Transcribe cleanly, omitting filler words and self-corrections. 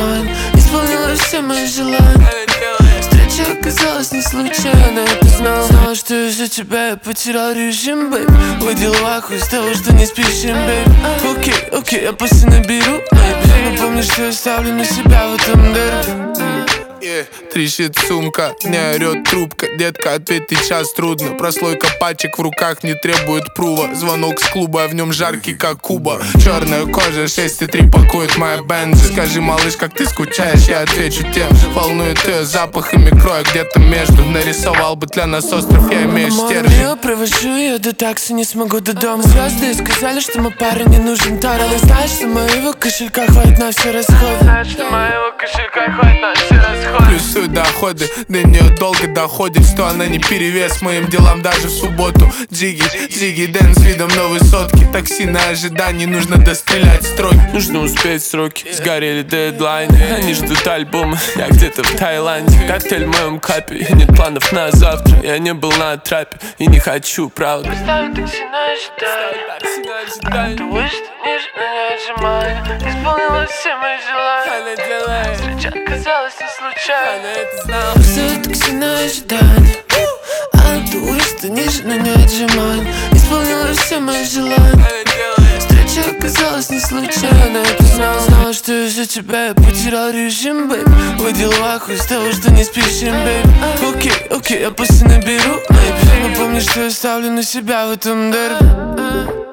отжиманий. Исполнилось все мои желания. Встреча оказалась не случайно, я ты знал. Знала, что из-за тебя я потерял режим, бэйб. Ой, деловаху из того, что не спешим, бэйб. Окей, я после наберу, бэйб. Но помни, что я ставлю на себя в этом дерби. Трещит сумка, не орет трубка. Детка, ответь, ты час трудно. Прослойка пачек в руках не требует прува. Звонок с клуба, а в нем жаркий, как Куба. Черная кожа, 6,3 пакует моя бенза. Скажи, малыш, как ты скучаешь, я отвечу тем же. Волнует ее запах и микро, где-то между. Нарисовал бы для нас остров, я имею стержень. Я провожу ее до такси, не смогу до дома. Звезды сказали, что мой парень не нужен Тара. Но знаешь, что моего кошелька хватит на все расходы. Знаешь, что моего кошелька хватит на все расходы. Плюсуют доходы, до нее долго доходит, что она не перевес моим делам даже в субботу. Зиги Дэн с видом новой сотки. Такси на ожидании, нужно дострелять строки. Нужно успеть сроки, сгорели дедлайны. Они ждут альбома, я где-то в Таиланде. Коктейль в моем капе, и нет планов на завтра. Я не был на трапе и не хочу, правда. Поставь такси на ожидание. Ты вышла ниже, но не отжимай. Исполнилось все мои желания. Встреча оказалась не случайно, это знал. Поставь такси на ожидание. Ты вышла ниже, но не отжимай. Исполнилось все мои желания. Встреча оказалась не случайно, я ты знал. Знала, что из-за тебя я потерял режим, бэйб. Ой, деловаху из того, что не спешим, бэйб. Окей, я после наберу, бэйб. Но помни, что я ставлю на себя в этом дерби.